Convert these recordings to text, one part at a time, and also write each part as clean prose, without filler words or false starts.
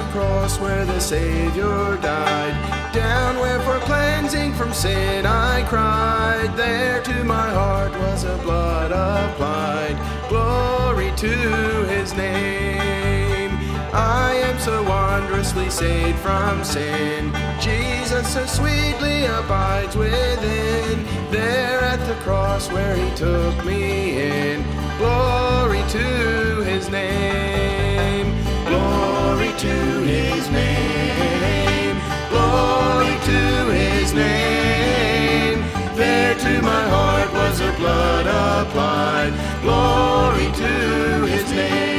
the cross where the Savior died, down where for cleansing from sin I cried, there to my heart was a blood applied. Glory to his name. I am so wondrously saved from sin. Jesus so sweetly abides within, there at the cross where he took me in. Glory to his name. Glory to his name. Glory to his name. There to my heart was a blood applied. Glory to his name.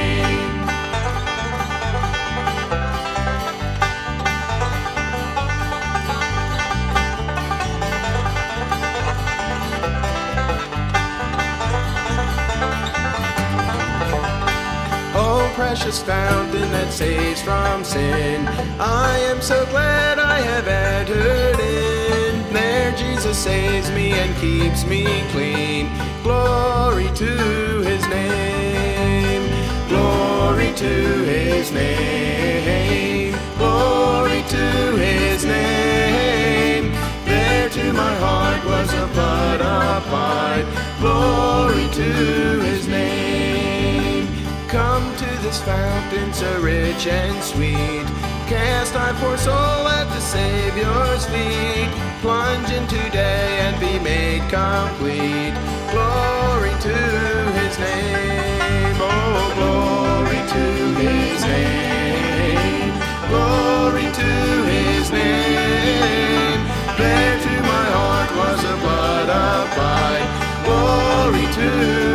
Precious fountain that saves from sin, I am so glad I have entered in. There Jesus saves me and keeps me clean. Glory to his name. Glory to his name. Glory to his name. There to my heart was a blood applied. Glory to his name. Come to this fountain so rich and sweet, cast thy poor soul at the Savior's feet. Plunge in today and be made complete. Glory to his name. Oh, glory to his name. Glory to his name. There to my heart was a blood applied. Glory to